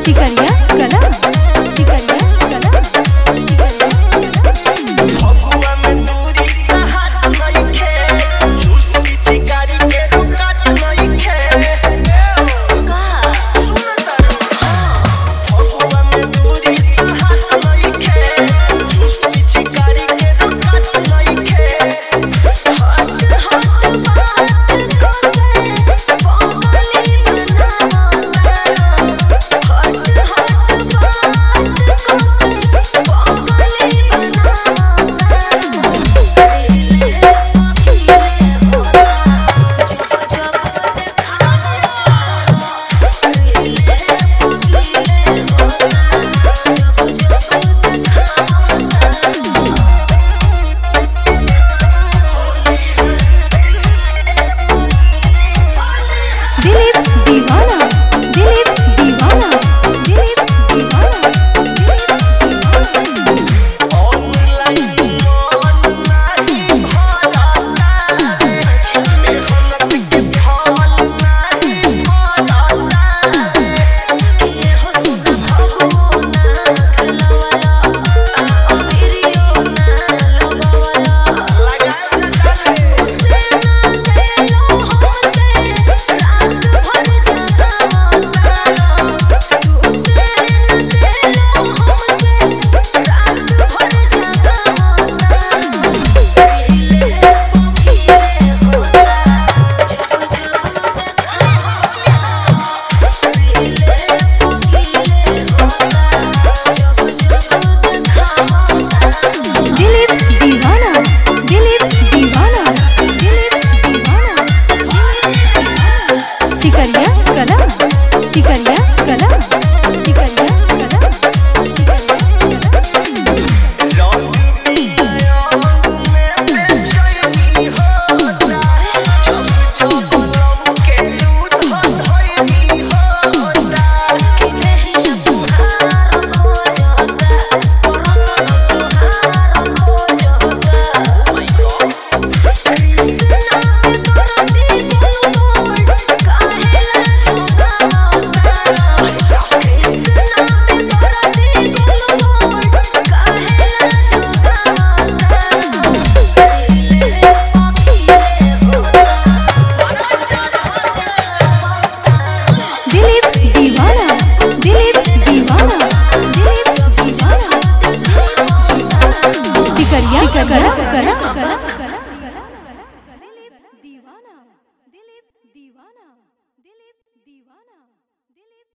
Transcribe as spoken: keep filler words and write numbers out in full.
सिकरिया कला सिकरिया कला भगवा में दूरी सहात नइखे जूस की चिकारी के रुकात नइखे का सुन तारू भगवा में दूरी सहात नइखे जूस की चिकारी के रुकात नइखे हट हट बात कोसे पागली बनावा हट हट बात कोसे पागली दिलीप दीवाना दिलीप दीवाना दिलीप दीवाना दिलीप दीवाना ऑनलाइन मन नाही भरता मेहनत के फल नाही भरता ये हो सुना भगवाना खलवाला अमीरियो ना लगवाला लगा डाले दिलीप दीवाना दिलीप दीवाना दिलीप दीवाना सिकरिया कला सिकरिया कला सिकरिया कला रंग बिरंग में बेचैनी होता जब जब लव के दूध धइनी होता दिलीप दीवाना दिलीप दीवाना दिलीप दीवाना सिकरिया कला कला कला